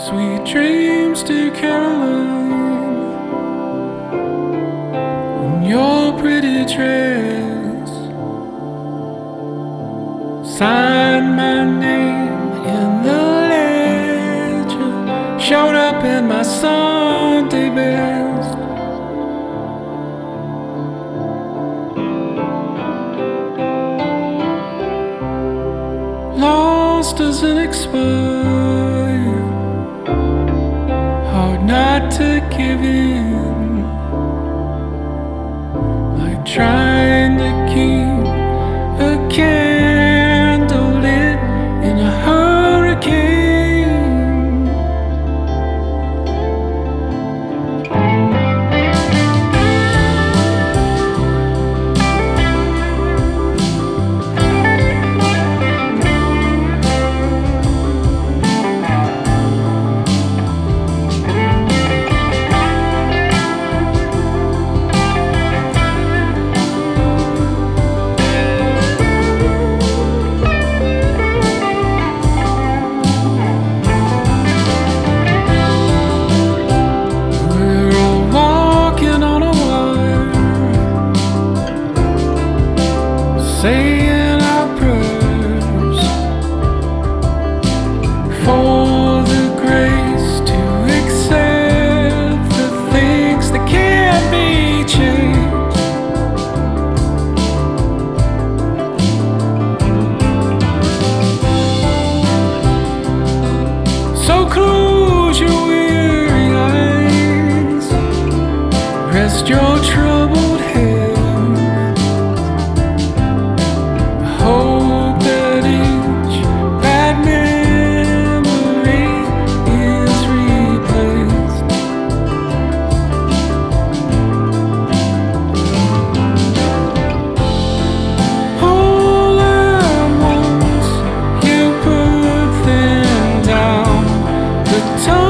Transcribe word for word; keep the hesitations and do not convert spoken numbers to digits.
Sweet dreams to Caroline in your pretty dress. Sign my name in the ledger, showed up in my Sunday best. Lost doesn't expire, hard not to give in, like trying to keep a candle lit in a hurricane. Saying our prayers for the grace to accept the things that can't be changed. So close your weary eyes, rest your troubled head. Hope that each bad memory is replaced. All at once you put them down, the time